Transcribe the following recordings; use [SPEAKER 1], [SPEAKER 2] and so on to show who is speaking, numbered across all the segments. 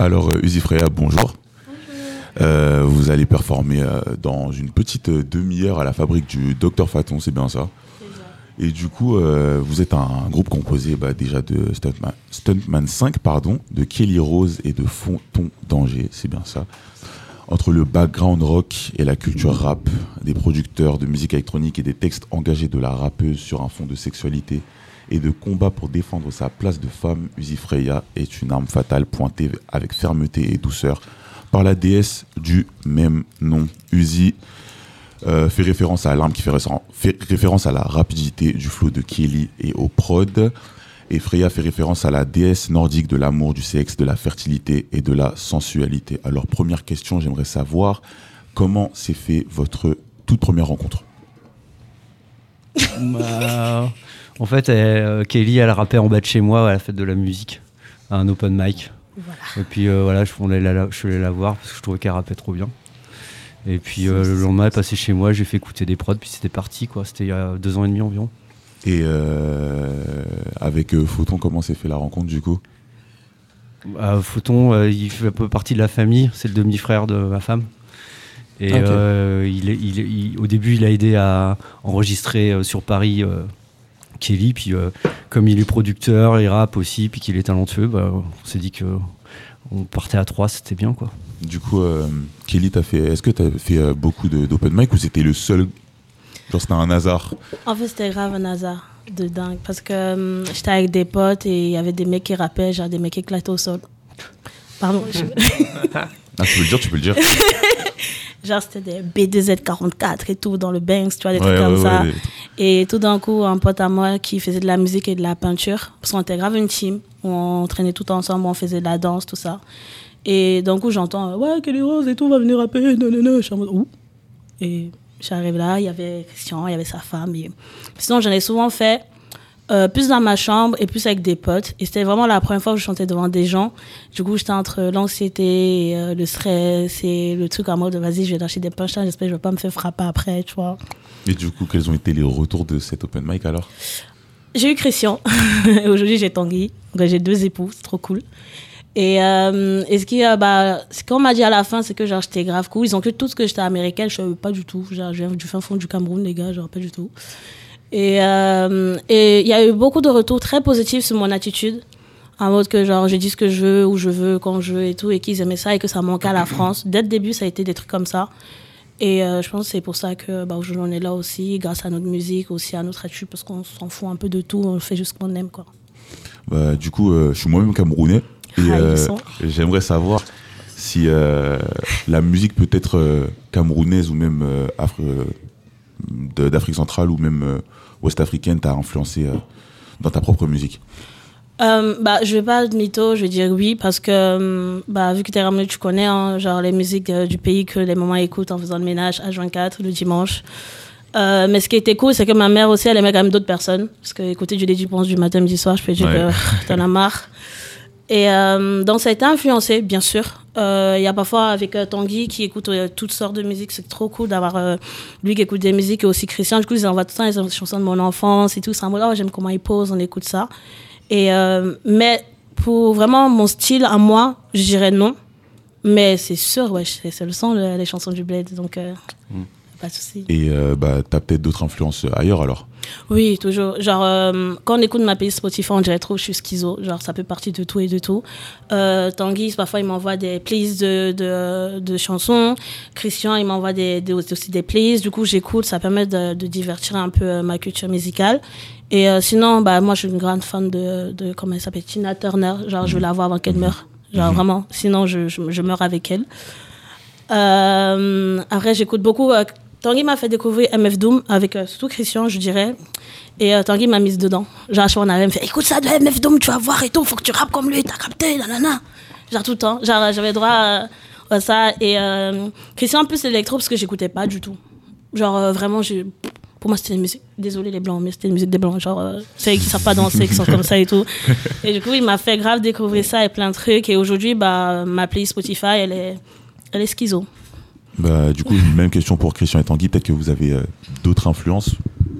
[SPEAKER 1] Alors, Uzi Freya, bonjour. Vous allez performer dans une petite demi-heure à la fabrique du Dr Faton, c'est bien ça? Et du coup, vous êtes un groupe composé déjà de Stuntman 5, de Kelly Rose et de Fonton d'Angers, c'est bien ça. Entre le background rock et la culture rap, des producteurs de musique électronique et des textes engagés de la rappeuse sur un fond de sexualité et de combat pour défendre sa place de femme, Uzi Freya est une arme fatale pointée avec fermeté et douceur par la déesse du même nom. Uzi fait référence à l'arme qui fait référence à la rapidité du flow de Kelly et au prod. Et Freya fait référence à la déesse nordique de l'amour, du sexe, de la fertilité et de la sensualité. Alors, première question, j'aimerais savoir comment s'est fait votre toute première rencontre?
[SPEAKER 2] En fait, Kelly, elle rappait en bas de chez moi à la fête de la musique, à un open mic. Voilà. Et puis je suis allé la voir parce que je trouvais qu'elle rappait trop bien. Et puis le lendemain, elle est passée chez moi, j'ai fait écouter des prods, puis c'était parti, quoi. C'était il y a 2 ans et demi environ.
[SPEAKER 1] Et avec Photon, comment s'est fait la rencontre du coup?
[SPEAKER 2] Photon, il fait un peu partie de la famille, c'est le demi-frère de ma femme. Et au début, il a aidé à enregistrer sur Paris Kelly. Puis comme il est producteur, il rappe aussi, puis qu'il est talentueux, on s'est dit qu'on partait à 3, c'était bien, quoi.
[SPEAKER 1] Du coup, Kelly, est-ce que tu as fait beaucoup d'open mic ou c'était le seul? Genre c'était un hasard?
[SPEAKER 3] En fait, c'était grave un hasard de dingue. Parce que j'étais avec des potes et il y avait des mecs qui rappaient, genre des mecs qui éclataient au sol. Pardon.
[SPEAKER 1] Tu peux le dire.
[SPEAKER 3] Genre c'était des B2Z44 et tout dans le Banks, tu vois, des trucs comme ça. Et tout d'un coup, un pote à moi qui faisait de la musique et de la peinture, parce qu'on était grave une team, on traînait tout ensemble, on faisait de la danse, tout ça. Et d'un coup, j'entends « Ouais, Kelly Rose et tout, va venir rapper, non. » Je suis en mode « Ouh ?» Et j'arrive là, il y avait Christian, il y avait sa femme. Et... Sinon, j'en ai souvent fait plus dans ma chambre et plus avec des potes. Et c'était vraiment la première fois que je chantais devant des gens. Du coup, j'étais entre l'anxiété, et, le stress et le truc en mode « Vas-y, je vais lâcher des punchlines, j'espère que je ne vais pas me faire frapper après, tu vois. »
[SPEAKER 1] Et du coup, quels ont été les retours de cet open mic alors?
[SPEAKER 3] J'ai eu Christian. Aujourd'hui, j'ai Tanguy. Donc, j'ai 2 époux, c'est trop cool. Et ce qu'on m'a dit à la fin, c'est que genre j'étais grave cool. Ils ont cru tout ce que j'étais américaine, je savais pas du tout. Genre, je viens du fin fond du Cameroun, les gars, genre pas du tout. Et il y a eu beaucoup de retours très positifs sur mon attitude, en mode que genre je dis ce que je veux, où je veux, quand je veux et tout, et qu'ils aimaient ça et que ça manquait à la France. Dès le début, ça a été des trucs comme ça. Et je pense que c'est pour ça que aujourd'hui on est là aussi, grâce à notre musique, aussi à notre attitude, parce qu'on s'en fout un peu de tout, on fait juste ce qu'on aime, quoi.
[SPEAKER 1] Du coup, je suis moi-même camerounais. Et j'aimerais savoir si la musique peut être camerounaise ou même d'Afrique centrale ou même ouest-africaine t'a influencé dans ta propre musique.
[SPEAKER 3] Je vais pas de mytho, je vais dire oui, parce que vu que t'es ramené, tu connais genre les musiques du pays que les mamans écoutent en faisant le ménage H24 le dimanche. Mais ce qui était cool, c'est que ma mère aussi, elle aimait quand même d'autres personnes, parce que écouter du Lady Ponce du matin, midi, soir, je peux dire que t'en as marre. Et donc ça a été influencé, bien sûr. Il y a parfois avec Tanguy qui écoute toutes sortes de musique. C'est trop cool d'avoir lui qui écoute des musiques et aussi Christian. Du coup, ils envoient tout le temps les chansons de mon enfance et tout. C'est en mode, j'aime comment il pose, on écoute ça. Et, mais pour vraiment mon style à moi, je dirais non. Mais c'est sûr, c'est le son, les chansons du Bled. Donc, pas de souci.
[SPEAKER 1] Et t'as peut-être d'autres influences ailleurs alors?
[SPEAKER 3] Oui, toujours. Genre, quand on écoute ma playlist Spotify, on dirait trop que je suis schizo. Genre, ça peut partir de tout et de tout. Tanguy, parfois, il m'envoie des playlists de chansons. Christian, il m'envoie aussi des playlists. Du coup, j'écoute. Ça permet de divertir un peu ma culture musicale. Et sinon, moi, je suis une grande fan de comment elle s'appelle, Tina Turner. Genre, je veux la voir avant qu'elle meure. Genre, vraiment. Sinon, je meurs avec elle. Après, j'écoute beaucoup... Tanguy m'a fait découvrir MF Doom avec surtout Christian, je dirais. Et Tanguy m'a mise dedans. Genre, on avait me fait écoute ça de MF Doom, tu vas voir et tout, faut que tu rappes comme lui, t'as capté, nanana. Genre, tout le temps. Genre, j'avais droit à ça. Et Christian, en plus, c'est l'électro parce que j'écoutais pas du tout. Genre, vraiment, pour moi, c'était une musique. Désolé les blancs, mais c'était une musique des blancs. Genre, ceux qui savent pas danser, qui sont comme ça et tout. Et du coup, il m'a fait grave découvrir ça et plein de trucs. Et aujourd'hui, ma playlist Spotify, elle est schizo.
[SPEAKER 1] Du coup, même question pour Christian et Tanguy. Peut-être que vous avez d'autres influences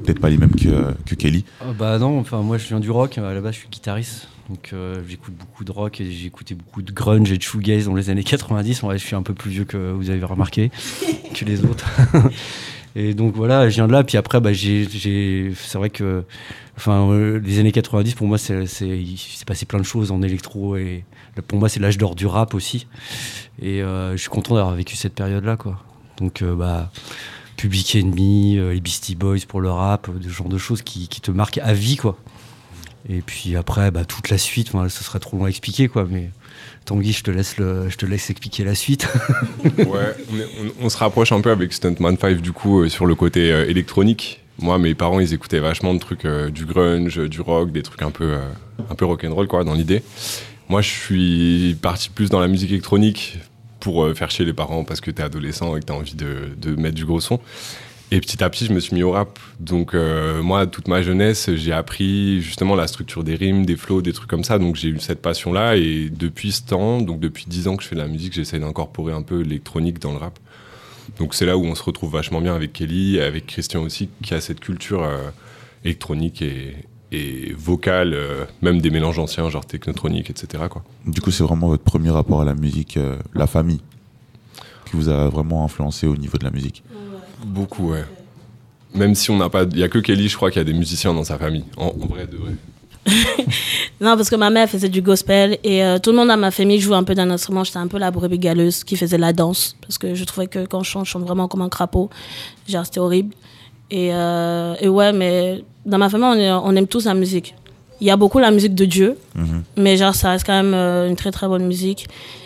[SPEAKER 1] peut-être pas les mêmes que Kelly.
[SPEAKER 2] Bah non, enfin moi je viens du rock, à la base je suis guitariste, donc j'écoute beaucoup de rock et j'ai écouté beaucoup de grunge et de shoegaze dans les années 90. Ouais, je suis un peu plus vieux que vous avez remarqué que les autres. Et donc voilà, je viens de là, puis après c'est vrai que les années 90 pour moi il s'est passé plein de choses en électro et pour moi c'est l'âge d'or du rap aussi. Et je suis content d'avoir vécu cette période-là, quoi. Donc Public Enemy, les Beastie Boys pour le rap, ce genre de choses qui te marquent à vie, quoi. Et puis après, toute la suite, ce serait trop long à expliquer, quoi. Mais Tanguy, je te laisse expliquer la suite.
[SPEAKER 4] Ouais, on se rapproche un peu avec Stuntman 5 du coup sur le côté électronique. Moi, mes parents, ils écoutaient vachement de trucs du grunge, du rock, des trucs un peu rock'n'roll, quoi, dans l'idée. Moi, je suis parti plus dans la musique électronique pour faire chier les parents parce que t'es adolescent et que t'as envie de mettre du gros son. Et petit à petit, je me suis mis au rap. Donc moi, toute ma jeunesse, j'ai appris justement la structure des rimes, des flows, des trucs comme ça. Donc j'ai eu cette passion-là. Et depuis ce temps, donc depuis 10 ans que je fais de la musique, j'essaie d'incorporer un peu l'électronique dans le rap. Donc c'est là où on se retrouve vachement bien avec Kelly, avec Christian aussi, qui a cette culture électronique et vocale, même des mélanges anciens, genre technotronique, etc., quoi.
[SPEAKER 1] Du coup, c'est vraiment votre premier rapport à la musique, la famille, qui vous a vraiment influencé au niveau de la musique.
[SPEAKER 4] Beaucoup, ouais. Même si on n'a pas... Il n'y a que Kelly, je crois, qu'il y a des musiciens dans sa famille, en vrai de vrai.
[SPEAKER 3] Non, parce que ma mère faisait du gospel et tout le monde dans ma famille jouait un peu d'un instrument. J'étais un peu la brebis galeuse qui faisait la danse parce que je trouvais que quand je chante vraiment comme un crapaud. Genre, c'était horrible. Et ouais, mais dans ma famille, on aime tous la musique. Il y a beaucoup la musique de Dieu, mais genre, ça reste quand même une très très bonne musique.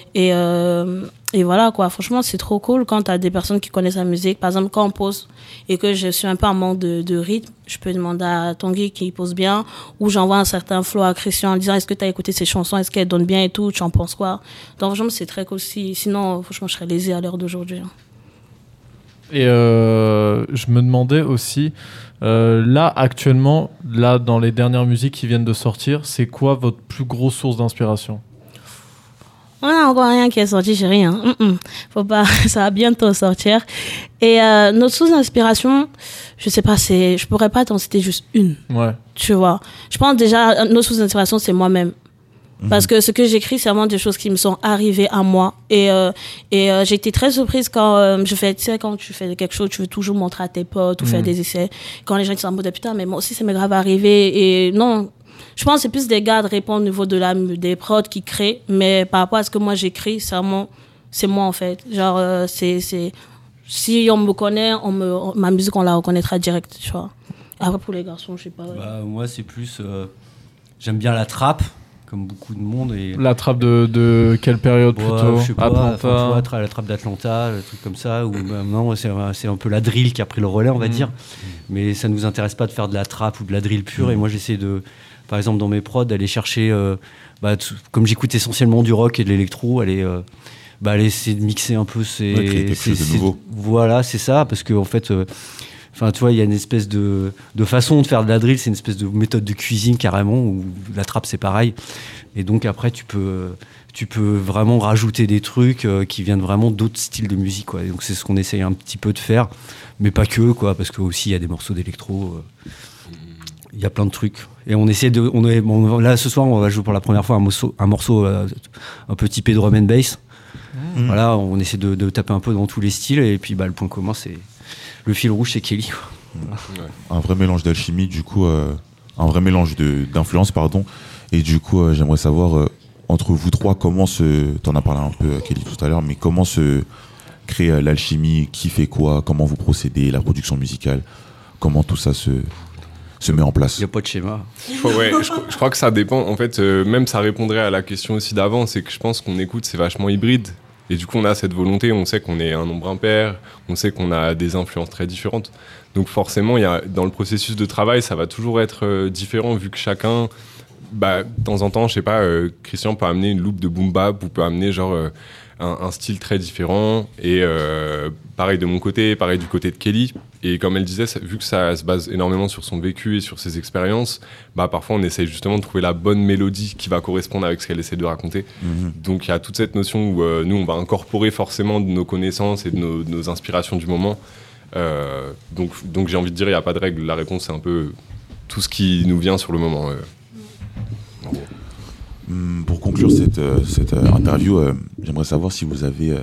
[SPEAKER 3] Et voilà, quoi. Franchement, c'est trop cool quand tu as des personnes qui connaissent la musique. Par exemple, quand on pose et que je suis un peu en manque de rythme, je peux demander à Tanguy qui pose bien, ou j'envoie un certain flow à Christian en disant est-ce que tu as écouté ces chansons, est-ce qu'elles donnent bien et tout, tu en penses quoi? Donc, franchement, c'est très cool. Sinon, franchement, je serais lésée à l'heure d'aujourd'hui.
[SPEAKER 5] Et je me demandais aussi, là, actuellement, là, dans les dernières musiques qui viennent de sortir, c'est quoi votre plus grosse source d'inspiration?
[SPEAKER 3] On n'a encore rien qui est sorti, chérie. Faut pas, ça va bientôt sortir. Et notre source d'inspiration, je sais pas, je pourrais pas t'en citer juste une.
[SPEAKER 5] Ouais.
[SPEAKER 3] Tu vois. Je pense déjà, notre source d'inspiration, c'est moi-même. Parce que ce que j'écris, c'est vraiment des choses qui me sont arrivées à moi. Et j'ai été très surprise quand tu sais, quand tu fais quelque chose, tu veux toujours montrer à tes potes ou faire des essais. Quand les gens sont en mode putain, mais moi aussi, ça m'est grave arrivé. Et non. Je pense que c'est plus des gars de répondre au niveau des prods qui créent, mais par rapport à ce que moi j'écris, c'est moi en fait. Genre, si on me connaît, ma musique, on la reconnaîtra direct, tu vois. Après, pour les garçons, je sais pas. Ouais.
[SPEAKER 2] Moi, c'est plus... j'aime bien la trappe, comme beaucoup de monde. Et...
[SPEAKER 5] La trappe de quelle période plutôt?
[SPEAKER 2] Je sais pas, la trappe d'Atlanta, le truc comme ça. Ou, non, c'est un peu la drill qui a pris le relais, on va dire. Mais ça nous intéresse pas de faire de la trappe ou de la drill pure. Et moi, j'essaie de... Par exemple, dans mes prods, d'aller chercher, comme j'écoute essentiellement du rock et de l'électro, aller essayer de mixer un peu
[SPEAKER 1] quelque chose de nouveau.
[SPEAKER 2] Voilà, c'est ça, parce qu'en fait, tu vois, il y a une espèce de façon de faire de la drill, c'est une espèce de méthode de cuisine carrément, où la trappe c'est pareil. Et donc après, tu peux vraiment rajouter des trucs qui viennent vraiment d'autres styles de musique, quoi. Et donc c'est ce qu'on essaye un petit peu de faire, mais pas que, quoi, parce qu'aussi il y a des morceaux d'électro. Il y a plein de trucs. Et on essaie là, ce soir, on va jouer pour la première fois un morceau un peu typé drum and bass. Voilà, on essaie de taper un peu dans tous les styles. Et puis, le point commun, c'est le fil rouge, c'est Kelly, quoi.
[SPEAKER 1] Ouais. Un vrai mélange d'alchimie, du coup, un vrai mélange d'influence, pardon. Et du coup, j'aimerais savoir, entre vous trois, t'en as parlé un peu, Kelly, tout à l'heure, mais comment se crée l'alchimie, qui fait quoi, comment vous procédez, la production musicale, comment tout ça se met en place.
[SPEAKER 2] Il n'y a pas de schéma.
[SPEAKER 4] Je crois que ça dépend. En fait, même ça répondrait à la question aussi d'avant, c'est que je pense qu'on écoute, c'est vachement hybride. Et du coup, on a cette volonté, on sait qu'on est un nombre impair, on sait qu'on a des influences très différentes. Donc forcément, dans le processus de travail, ça va toujours être différent, vu que chacun, de temps en temps, je sais pas, Christian peut amener une loupe de boom bap, ou peut amener un style très différent. Et pareil de mon côté, pareil du côté de Kelly. Et comme elle disait, vu que ça se base énormément sur son vécu et sur ses expériences, parfois on essaye justement de trouver la bonne mélodie qui va correspondre avec ce qu'elle essaie de raconter. Donc il y a toute cette notion où nous, on va incorporer forcément de nos connaissances et de nos inspirations du moment Donc j'ai envie de dire, il n'y a pas de règle. La réponse, c'est un peu tout ce qui nous vient sur le moment. En gros.
[SPEAKER 1] Pour conclure cette interview, j'aimerais savoir si vous aviez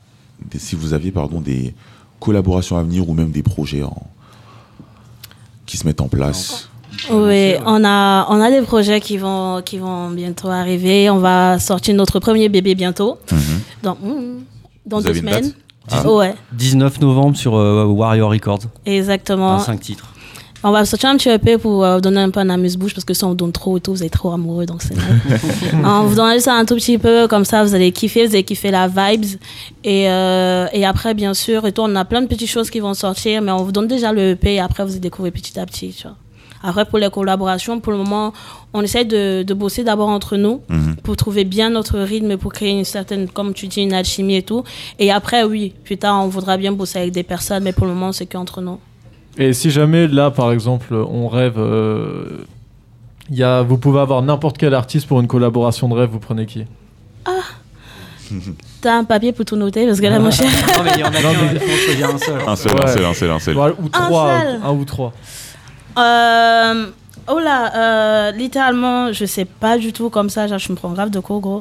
[SPEAKER 1] des collaborations à venir ou même des projets qui se mettent en place.
[SPEAKER 3] Oui, on a des projets qui vont bientôt arriver. On va sortir notre premier bébé bientôt, dans 2 semaines. Ouais.
[SPEAKER 2] 19 novembre sur Warrior Records.
[SPEAKER 3] Exactement.
[SPEAKER 2] 5 titres.
[SPEAKER 3] On va sortir un petit EP pour donner un peu un amuse-bouche, parce que si on donne trop et tout, vous êtes trop amoureux, donc c'est mal. On vous donne ça un tout petit peu, comme ça vous allez kiffer la vibes. Et après, bien sûr, et tout, on a plein de petites choses qui vont sortir, mais on vous donne déjà le EP et après vous découvrez petit à petit, tu vois. Après, pour les collaborations, pour le moment, on essaie de bosser d'abord entre nous pour trouver bien notre rythme, pour créer une certaine, comme tu dis, une alchimie et tout. Et après, oui, plus tard, on voudra bien bosser avec des personnes, mais pour le moment, c'est qu'entre nous.
[SPEAKER 5] Et si jamais, là, par exemple, on rêve... vous pouvez avoir n'importe quel artiste pour une collaboration de rêve, vous prenez qui?
[SPEAKER 3] T'as un papier pour tout noter, parce que là, mon cher...
[SPEAKER 2] Non, mais il y en a qu'un, il faut choisir un seul.
[SPEAKER 1] Un seul.
[SPEAKER 5] Ouais, ou un ou trois.
[SPEAKER 3] Littéralement, je sais pas du tout comme ça, genre, je me prends grave de cours, gros.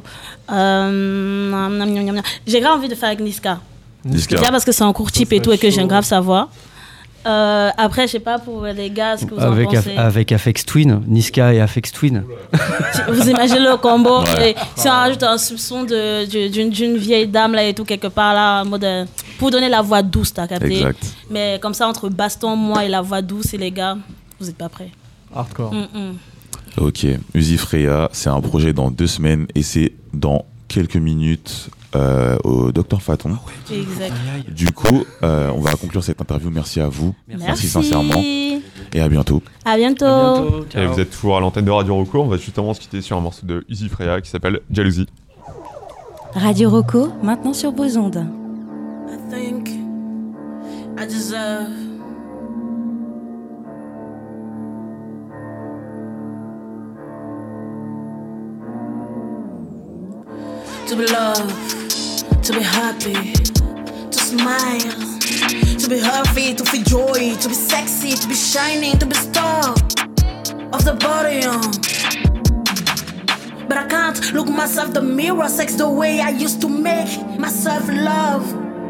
[SPEAKER 3] J'ai grave envie de faire avec Niska. Déjà parce que c'est en cours type et tout, et que j'aime grave savoir. Après, je sais pas pour les gars, ce que vous en pensez.
[SPEAKER 2] Avec Aphex Twin, Niska et Aphex Twin.
[SPEAKER 3] Vous imaginez le combo.
[SPEAKER 1] Ouais.
[SPEAKER 3] Et si on rajoute un soupçon d'une vieille dame là et tout, quelque part là, en mode, pour donner la voix douce, t'as capté.
[SPEAKER 1] Exact.
[SPEAKER 3] Mais comme ça, entre baston, moi et la voix douce, et les gars, vous êtes pas prêts.
[SPEAKER 5] Hardcore.
[SPEAKER 1] Ok, Uzi Freya, c'est un projet dans 2 semaines et c'est dans quelques minutes au Dr Faton.
[SPEAKER 3] Exact.
[SPEAKER 1] Du coup, on va conclure cette interview. Merci à vous. Merci sincèrement. Et à bientôt.
[SPEAKER 3] À bientôt.
[SPEAKER 6] Et vous êtes toujours à l'antenne de Radio Rocco. On va justement se quitter sur un morceau de Uzi Freya qui s'appelle Jalousie.
[SPEAKER 7] Radio Rocco, maintenant sur vos ondes.
[SPEAKER 3] I think I deserve to be loved, to be happy, to smile, to be healthy, to feel joy, to be sexy, to be shining, to be star of the body. But I can't look myself in the mirror, sex the way I used to make myself love.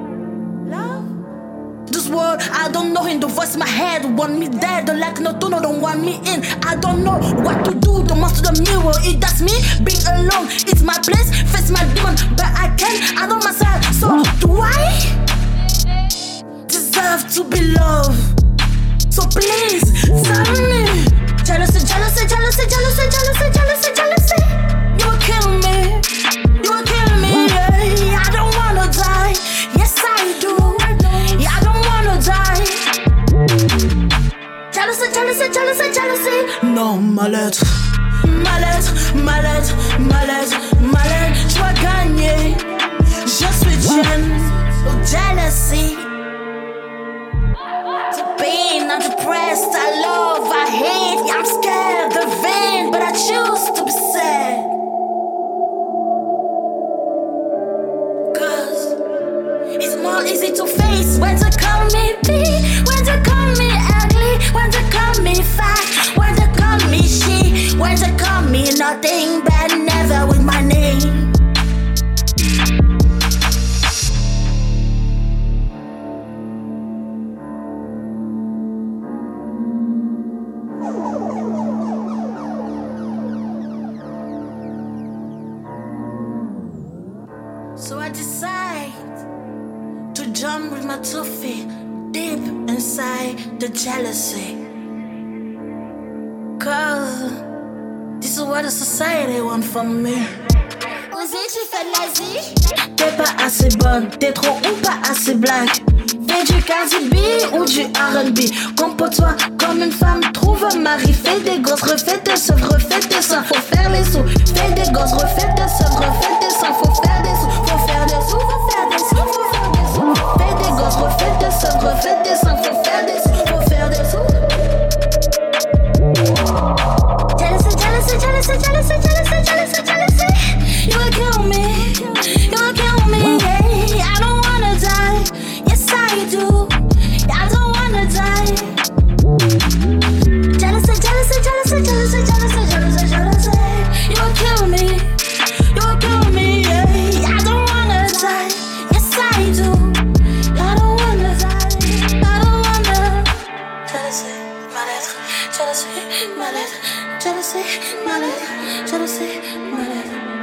[SPEAKER 3] This world, I don't know, in the voice in my head want me dead, like no tunnel, don't want me in. I don't know what to do, the most to the mirror, it that's me, being alone, it's my place, face my demon, but I can't, I know myself, so do I deserve to be loved? So please, tell me. Jealousy, jealousy, jealousy, jealousy, jealousy, jealousy, jealousy. You will kill me, you will kill me, yeah. I don't wanna die, yes I do, yeah, I don't wanna die. Jealousy, jealousy, jealousy, jealousy. Non, ma lettre, ma lettre, ma lettre, ma lettre, ma lettre. Je dois gagner, je suis jeune, jealousy. The pain, I'm depressed, I love, I hate, I'm scared, the vain, but I choose to be sad. Cause it's more easy to face when they call me big, when they call me ugly, when they call me fat, when they call me she, when they call me nothing but never with my name. So I decide to jump with my 2 feet deep inside the jealousy. Cause this is what the society want from me. Osez, tu fais de l'Asie. T'es pas assez bonne, t'es trop ou pas assez black. Fais du Cardi B ou du R&B. Comporte-toi comme une femme, trouve un mari. Fais des gosses, refais tes seufs, refais tes seins. Faut faire les sous. Fais des gosses, refais tes seufs, refais tes seins. Faut faire des sous, faut faire des sous, faut faire des sous, faut faire des sous. Fais des gosses, refais tes seufs, refais tes seins. Faut faire des sous, faut faire des sous. Jealousy, jealousy, jealousy, jealousy, jealousy, jealousy, jealousy. You will kill me, you will kill me, yeah. I don't wanna die, yes I do. I
[SPEAKER 8] Jealousy, malade, jealousy, malade.